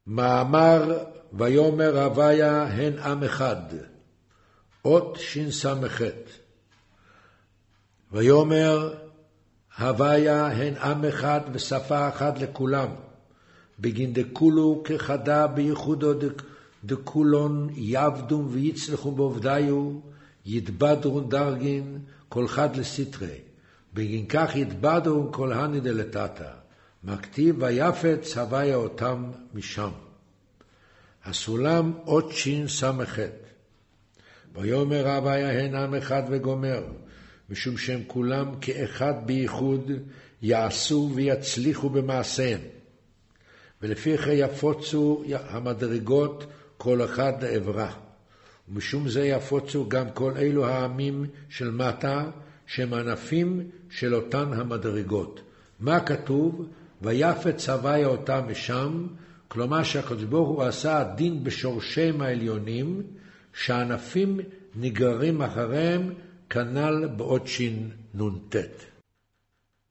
מאמר ויאמר הוויה הן עם אחד, אות שס"ח. ויאמר הוויה הן עם אחד ושפה אחת לכולם, בגין דכולו כחדה בייחודו דכולון יעבדום ויצלחו בעובדיו, יתבדרו דרגין כל חד לסתרי, בגין כך יתבדרו כל הני דלתתא, מכתיב ויפץ הוויה אותם משם. הסולם אות שס"ח. ויאמר הוויה הן עם אחד וגומר, משום שהם כולם כאחד בייחוד יעשו ויצליחו במעשיהם, ולפיכך יפוצו המדרגות כל אחד לעברה, ומשום זה יפוצו גם כל אלו העמים של מטה שהם ענפים של אותן המדרגות. מה כתוב? ויפץ הוויה אותם משם, כלומר שהקדוש ברוך הוא עשה הדין בשורשיהם העליונים, שהענפים נגררים אחריהם, כנ"ל באות ש"נ"ט.